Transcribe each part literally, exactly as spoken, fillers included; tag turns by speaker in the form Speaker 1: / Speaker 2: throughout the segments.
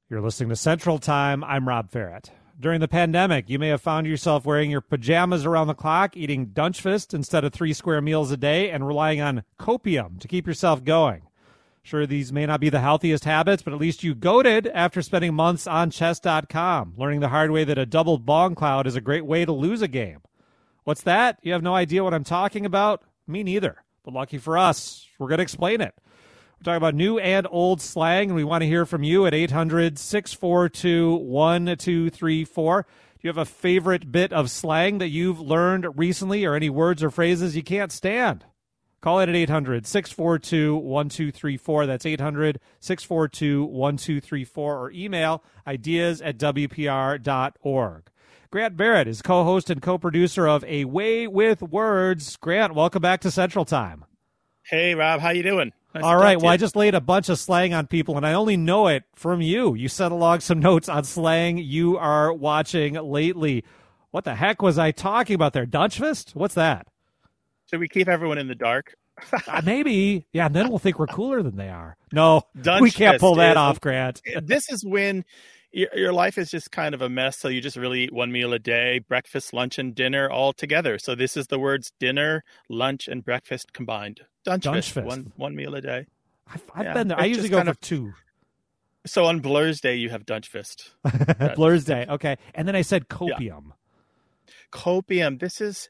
Speaker 1: You're listening to Central Time. I'm Rob Ferret. During the pandemic, you may have found yourself wearing your pajamas around the clock, eating Dunchfist instead of three square meals a day, and relying on copium to keep yourself going. Sure, these may not be the healthiest habits, but at least you goated after spending months on chess dot com, learning the hard way that a double bong cloud is a great way to lose a game. What's that? You have no idea what I'm talking about? Me neither. But lucky for us, we're going to explain it. We're talking about new and old slang, and we want to hear from you at eight hundred, six four two, one two three four. Do you have a favorite bit of slang that you've learned recently, or any words or phrases you can't stand? Call it at eight hundred, six four two, one two three four. That's eight hundred, six four two, one two three four, or email ideas at w p r dot org. Grant Barrett is co-host and co-producer of A Way with Words. Grant, welcome back to Central Time.
Speaker 2: Hey, Rob, how you doing? Nice
Speaker 1: All right. Well, I just laid a bunch of slang on people, and I only know it from you. You sent along some notes on slang you are watching lately. What the heck was I talking about there? Dunchfist? What's that?
Speaker 2: Should we keep everyone in the dark?
Speaker 1: uh, maybe. Yeah, and then we'll think we're cooler than they are. No,
Speaker 2: Dunchfist
Speaker 1: we can't pull that
Speaker 2: is,
Speaker 1: off, Grant.
Speaker 2: This is when your, your life is just kind of a mess, so you just really eat one meal a day, breakfast, lunch, and dinner all together. So this is the words dinner, lunch, and breakfast combined. Dunchfist,
Speaker 1: Dunchfist.
Speaker 2: one one meal a day.
Speaker 1: I've, I've
Speaker 2: Yeah,
Speaker 1: been there. I
Speaker 2: it's
Speaker 1: usually
Speaker 2: just
Speaker 1: go
Speaker 2: kind
Speaker 1: for
Speaker 2: of-
Speaker 1: two.
Speaker 2: So on Blur's Day, you have Dunchfist.
Speaker 1: Blur's Day. Okay. And then I said copium.
Speaker 2: Copium. This is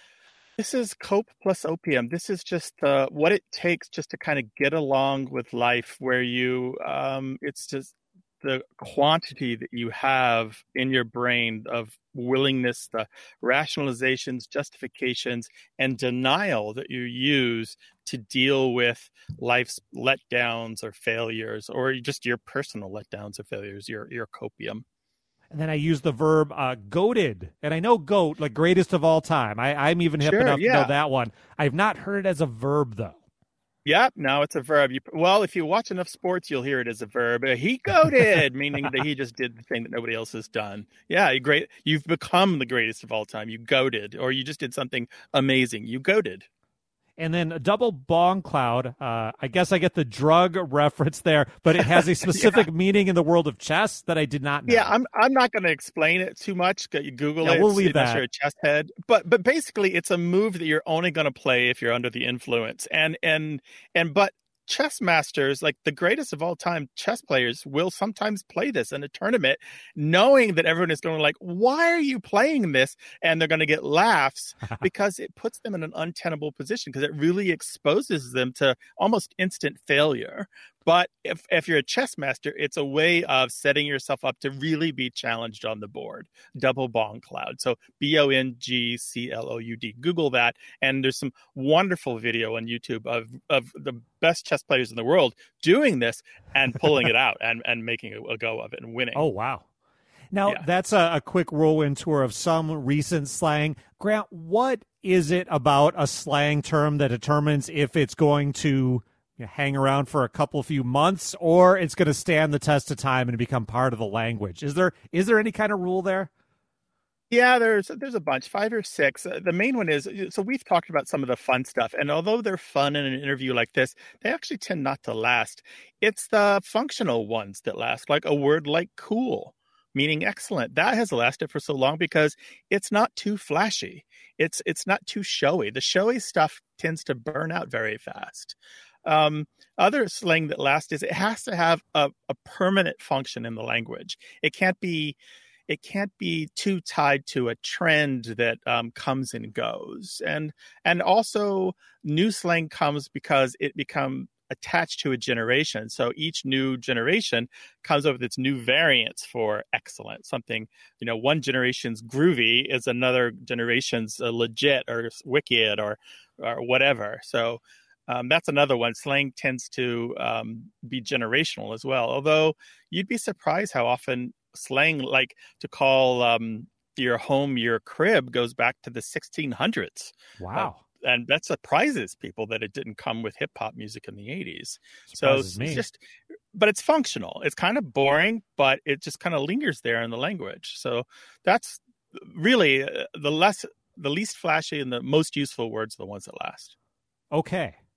Speaker 2: this is cope plus opium. This is just uh, what it takes just to kind of get along with life, where you um, it's just the quantity that you have in your brain of willingness, the rationalizations, justifications, and denial that you use to deal with life's letdowns or failures, or just your personal letdowns or failures, your your copium.
Speaker 1: And then I use the verb uh, goated. And I know goat, like greatest of all time. I, I'm even hip
Speaker 2: Sure,
Speaker 1: enough
Speaker 2: yeah.
Speaker 1: to know that one. I've not heard it as a verb, though.
Speaker 2: Yep, now it's a verb. You, well, if you watch enough sports, you'll hear it as a verb. Uh, He goated, meaning that he just did the thing that nobody else has done. Yeah, you great. You've become the greatest of all time. You goated, or you just did something amazing. You goated.
Speaker 1: And then a double bong cloud. Uh, I guess I get the drug reference there, but it has a specific yeah. meaning in the world of chess that I did not know.
Speaker 2: Yeah, I'm I'm not going to explain it too much. You Google
Speaker 1: yeah,
Speaker 2: it.
Speaker 1: We'll leave
Speaker 2: unless
Speaker 1: that.
Speaker 2: You're a chess head, but but basically, it's a move that you're only going to play if you're under the influence. And and and but chess masters, like the greatest of all time chess players, will sometimes play this in a tournament, knowing that everyone is going to like, why are you playing this? And they're going to get laughs because it puts them in an untenable position, because it really exposes them to almost instant failure. But if, if you're a chess master, it's a way of setting yourself up to really be challenged on the board. Double bong cloud. So B O N G C L O U D. Google that. And there's some wonderful video on YouTube of, of the best chess players in the world doing this and pulling it out and, and making a, a go of it and winning.
Speaker 1: Oh, wow. Now,
Speaker 2: Yeah.
Speaker 1: that's a, a quick whirlwind tour of some recent slang. Grant, what is it about a slang term that determines if it's going to you know, hang around for a couple few months, or it's going to stand the test of time and become part of the language? Is there is there any kind of rule there?
Speaker 2: Yeah, there's there's a bunch, five or six. Uh, the main one is, so we've talked about some of the fun stuff, and although they're fun in an interview like this, they actually tend not to last. It's the functional ones that last, like a word like cool, meaning excellent. That has lasted for so long because it's not too flashy. It's it's not too showy. The showy stuff tends to burn out very fast. Um, other slang that lasts is it has to have a, a permanent function in the language. It can't be, it can't be too tied to a trend that um, comes and goes. And and also new slang comes because it become attached to a generation. So each new generation comes up with its new variants for excellent. Something, you know, one generation's groovy is another generation's uh, legit or wicked or or whatever. So Um, that's another one. Slang tends to um, be generational as well. Although you'd be surprised how often slang, like to call um, your home your crib, goes back to the sixteen hundreds.
Speaker 1: Wow.
Speaker 2: Uh, and that surprises people that it didn't come with hip hop music in the eighties.
Speaker 1: Surprises
Speaker 2: so
Speaker 1: me.
Speaker 2: it's just, but it's functional. It's kind of boring, but it just kind of lingers there in the language. So that's really uh, the less, the least flashy and the most useful words are the ones that last.
Speaker 1: Okay.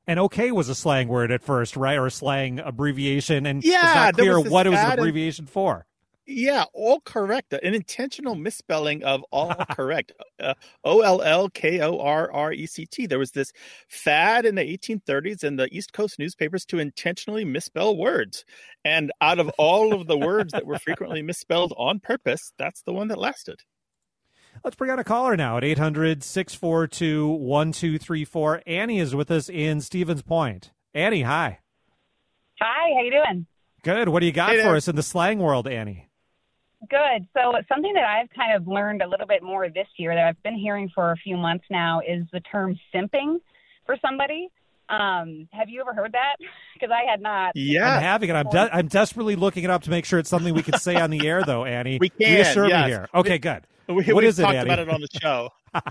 Speaker 1: And okay was a slang word at first, right? Or a slang abbreviation. And
Speaker 2: yeah,
Speaker 1: it's not clear what it was an
Speaker 2: and,
Speaker 1: abbreviation for.
Speaker 2: Yeah, all correct. An intentional misspelling of all correct. Uh, O L L K O R R E C T. There was this fad in the eighteen thirties in the East Coast newspapers to intentionally misspell words. And out of all of the words that were frequently misspelled on purpose, that's the one that lasted.
Speaker 1: Let's bring on a caller now at eight hundred, six four two, one two three four. Annie is with us in Stevens Point. Annie, hi.
Speaker 3: Hi, how you doing?
Speaker 1: Good. What do you got
Speaker 2: Hey
Speaker 1: for
Speaker 2: there.
Speaker 1: us in the slang world, Annie?
Speaker 3: Good. So something that I've kind of learned a little bit more this year that I've been hearing for a few months now is the term simping for somebody. Um, have you ever heard that? Because I had not.
Speaker 2: Yeah.
Speaker 1: I'm having it. I'm de- I'm desperately looking it up to make sure it's something we can say on the air, though, Annie.
Speaker 2: We can,
Speaker 1: Reassure
Speaker 2: yes.
Speaker 1: me here. Okay, good.
Speaker 2: We,
Speaker 1: What
Speaker 2: we've
Speaker 1: is it,
Speaker 2: talked
Speaker 1: Annie?
Speaker 2: about it on the show.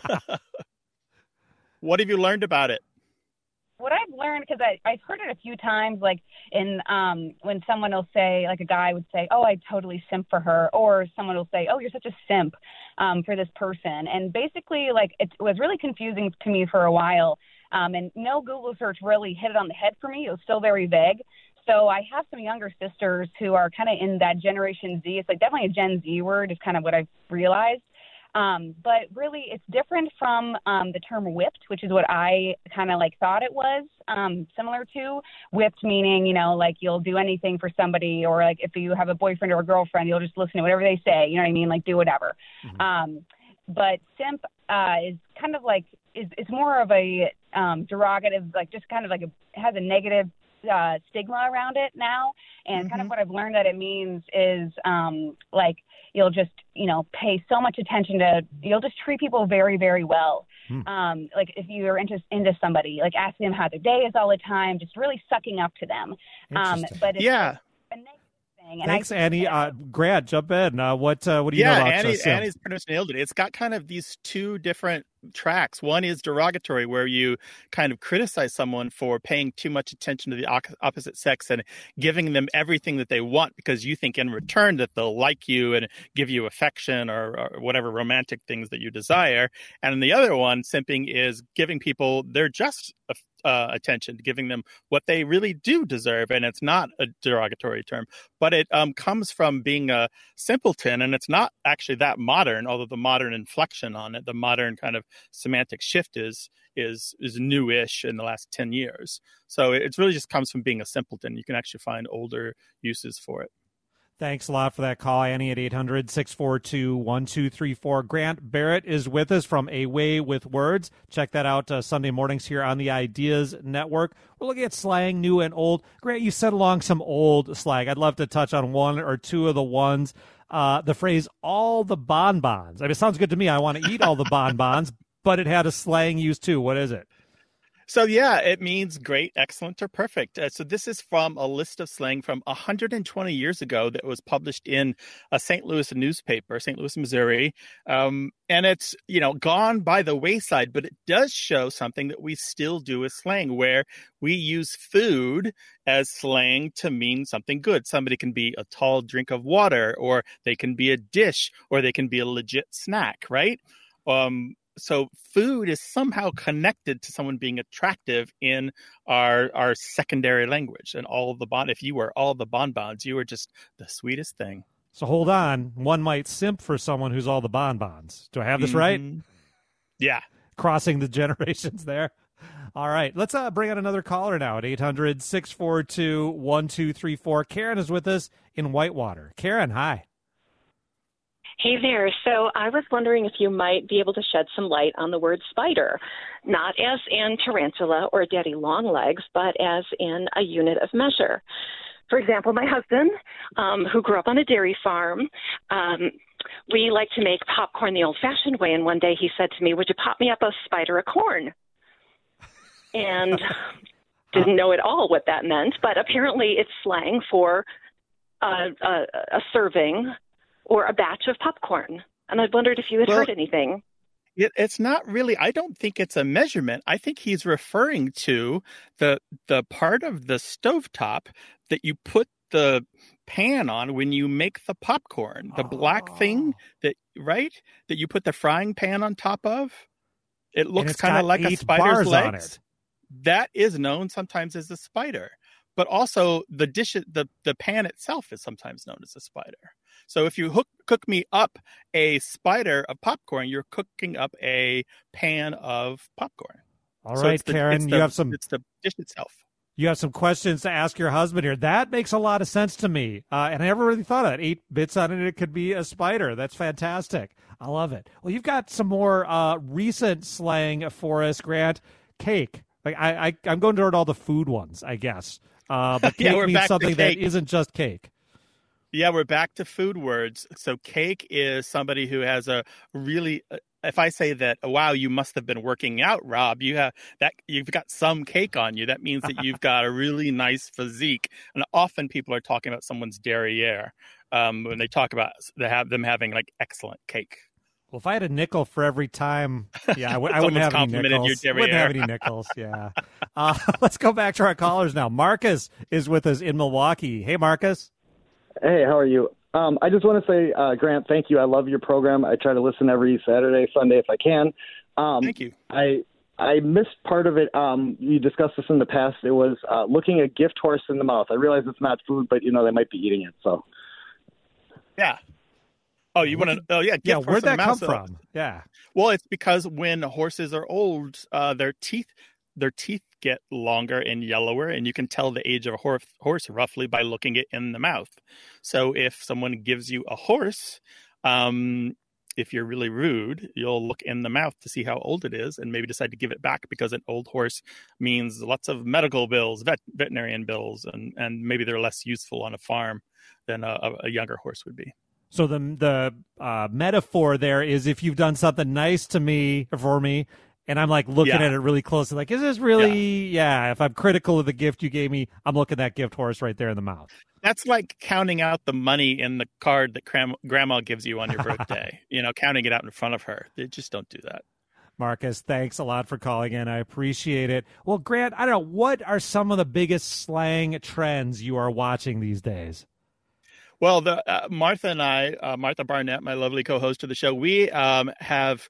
Speaker 2: What have you learned about it?
Speaker 3: What I've learned, because I've heard it a few times, like in um, when someone will say, like a guy would say, oh, I totally simp for her, or someone will say, oh, you're such a simp um, for this person. And basically, like, it was really confusing to me for a while. Um, and no Google search really hit it on the head for me. It was still very vague. So I have some younger sisters who are kind of in that Generation Z. It's like definitely a Gen Z word is kind of what I've realized. Um, but really, it's different from um, the term whipped, which is what I kind of like thought it was um, similar to. Whipped meaning, you know, like you'll do anything for somebody, or like if you have a boyfriend or a girlfriend, you'll just listen to whatever they say. You know what I mean? Like do whatever. Mm-hmm. Um, but simp uh, is kind of like is it's more of a um, derogative, like just kind of like a has a negative uh, stigma around it now. And mm-hmm. kind of what I've learned that it means is um, like you'll just, you know, pay so much attention to, you'll just treat people very, very well. Hmm. Um, like if you're into, into somebody, like asking them how their day is all the time, just really sucking up to them. Um, but it's
Speaker 2: yeah.
Speaker 3: a negative thing. And
Speaker 1: Thanks,
Speaker 3: I,
Speaker 1: Annie. Uh, Grant, jump in. Uh, what uh, what do you
Speaker 2: yeah,
Speaker 1: know about
Speaker 2: Annie,
Speaker 1: uh, simp?
Speaker 2: Annie's pretty much nailed it. It's got kind of these two different tracks. One is derogatory, where you kind of criticize someone for paying too much attention to the opposite sex and giving them everything that they want because you think in return that they'll like you and give you affection or, or whatever romantic things that you desire. And the other one, simping, is giving people their just uh, attention, giving them what they really do deserve. And it's not a derogatory term, but it um, comes from being a simpleton, and it's not actually that modern, although the modern inflection on it, the modern kind of semantic shift is is is newish in the last ten years. So it really just comes from being a simpleton. You can actually find older uses for it.
Speaker 1: Thanks a lot for that call, Annie, at eight hundred, six four two, one two three four. Grant Barrett is with us from A Way with Words. Check that out uh, Sunday mornings here on the Ideas Network. We're looking at slang, new and old. Grant, you sent along some old slang. I'd love to touch on one or two of the ones. Uh, the phrase, all the bonbons. I mean, it sounds good to me. I want to eat all the bonbons, but it had a slang use too. What is it?
Speaker 2: So, yeah, it means great, excellent, or perfect. Uh, so this is from a list of slang from one hundred twenty years ago that was published in a Saint Louis newspaper, Saint Louis, Missouri. Um, and it's, you know, gone by the wayside, but it does show something that we still do as slang, where we use food as slang to mean something good. Somebody can be a tall drink of water, or they can be a dish, or they can be a legit snack, right? Um So food is somehow connected to someone being attractive in our our secondary language. And all of the bon, if you were all the bonbons, you were just the sweetest thing.
Speaker 1: So hold on. One might simp for someone who's all the bonbons. Do I have this
Speaker 2: mm-hmm.
Speaker 1: right?
Speaker 2: Yeah.
Speaker 1: Crossing the generations there. All right. Let's uh, bring on another caller now at eight hundred, six four two, one two three four. Karen is with us in Whitewater. Karen, hi.
Speaker 4: Hey there. So I was wondering if you might be able to shed some light on the word spider, not as in tarantula or daddy long legs, but as in a unit of measure. For example, my husband, um, who grew up on a dairy farm, um, we like to make popcorn the old-fashioned way, and one day he said to me, would you pop me up a spider of corn? And didn't know at all what that meant, but apparently it's slang for uh, a, a serving or a batch of popcorn. And I wondered if you had
Speaker 2: well,
Speaker 4: heard anything.
Speaker 2: It, it's not really, I don't think it's a measurement. I think he's referring to the the part of the stovetop that you put the pan on when you make the popcorn. The oh. black thing that, right? That you put the frying pan on top of. It looks kind of like a spider's legs. that is known sometimes as a spider. But also the dish, the, the pan itself is sometimes known as a spider. So if you hook, cook me up a spider of popcorn, you're cooking up a pan of popcorn.
Speaker 1: All
Speaker 2: so
Speaker 1: right,
Speaker 2: it's the,
Speaker 1: Karen,
Speaker 2: it's
Speaker 1: you
Speaker 2: the,
Speaker 1: have some.
Speaker 2: It's the dish itself.
Speaker 1: You have some questions to ask your husband here. That makes a lot of sense to me, uh, and I never really thought of that. Eight bits on it, it could be a spider. That's fantastic. I love it. Well, you've got some more uh, recent slang for us, Grant. Cake. Like I, I, I'm going toward all the food ones, I guess. Uh, but cake
Speaker 2: yeah,
Speaker 1: means something that isn't just cake.
Speaker 2: Yeah, we're back to food words. So cake is somebody who has a really, if I say that, wow, you must have been working out, Rob, you have that, you've got some cake on you. That means that you've got a really nice physique. And often people are talking about someone's derriere um, when they talk about they have them having like excellent cake.
Speaker 1: Well, if I had a nickel for every time, yeah, I, w- I wouldn't have any nickels.
Speaker 2: Your
Speaker 1: wouldn't have any nickels, yeah. Uh, let's go back to our callers now. Marcus is with us in Milwaukee. Hey, Marcus.
Speaker 5: Hey, how are you? Um, I just want to say, uh, Grant, thank you. I love your program. I try to listen every Saturday, Sunday if I can. Um,
Speaker 2: thank you.
Speaker 5: I I missed part of it. Um, you discussed this in the past. It was uh, looking a gift horse in the mouth. I realize it's not food, but, you know, they might be eating it. So,
Speaker 2: yeah. Oh, you want to? Oh, yeah.
Speaker 1: Yeah. Where'd that come from? Yeah.
Speaker 2: Well, it's because when horses are old, uh, their teeth, their teeth get longer and yellower, and you can tell the age of a horse, horse roughly by looking it in the mouth. So, if someone gives you a horse, um, if you're really rude, you'll look in the mouth to see how old it is, and maybe decide to give it back because an old horse means lots of medical bills, vet, veterinarian bills, and and maybe they're less useful on a farm than a, a younger horse would be.
Speaker 1: So the the uh, metaphor there is if you've done something nice to me for me, and I'm like looking
Speaker 2: yeah.
Speaker 1: at it really closely, like, is this really? Yeah. yeah. If I'm critical of the gift you gave me, I'm looking at that gift horse right there in the mouth.
Speaker 2: That's like counting out the money in the card that cram- grandma gives you on your birthday. you know, counting it out in front of her. They just don't do that.
Speaker 1: Marcus, thanks a lot for calling in. I appreciate it. Well, Grant, I don't know, what are some of the biggest slang trends you are watching these days?
Speaker 2: Well, the uh, Martha and I, uh, Martha Barnett, my lovely co-host of the show, we um, have,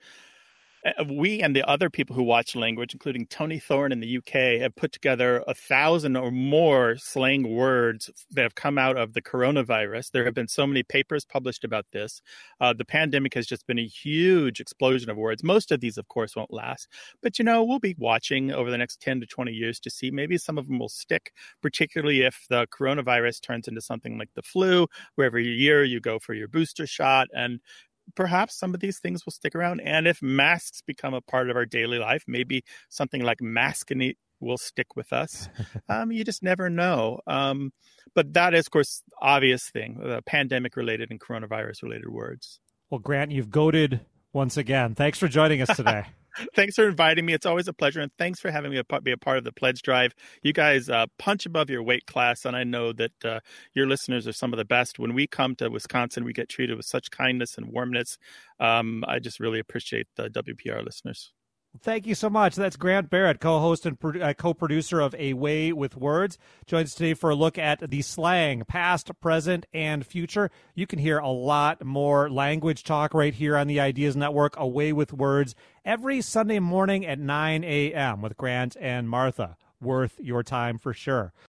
Speaker 2: uh, we and the other people who watch language, including Tony Thorne in the U K, have put together a thousand or more slang words that have come out of the coronavirus. There have been so many papers published about this. Uh, the pandemic has just been a huge explosion of words. Most of these, of course, won't last. But, you know, we'll be watching over the next ten to twenty years to see maybe some of them will stick, particularly if the coronavirus turns into something like the flu, where every year you go for your booster shot, and perhaps some of these things will stick around. And if masks become a part of our daily life, maybe something like maskinate will stick with us. Um, you just never know. Um, but that is, of course, the obvious thing, the pandemic-related and coronavirus-related words.
Speaker 1: Well, Grant, you've goated once again. Thanks for joining us today.
Speaker 2: Thanks for inviting me. It's always a pleasure. And thanks for having me be a part of the pledge drive. You guys uh, punch above your weight class. And I know that uh, your listeners are some of the best. When we come to Wisconsin, we get treated with such kindness and warmness. Um, I just really appreciate the W P R listeners.
Speaker 1: Thank you so much. That's Grant Barrett, co-host and pro- uh, co-producer of A Way with Words. Joins us today for a look at the slang, past, present, and future. You can hear a lot more language talk right here on the Ideas Network, A Way with Words, every Sunday morning at nine a.m. with Grant and Martha. Worth your time for sure.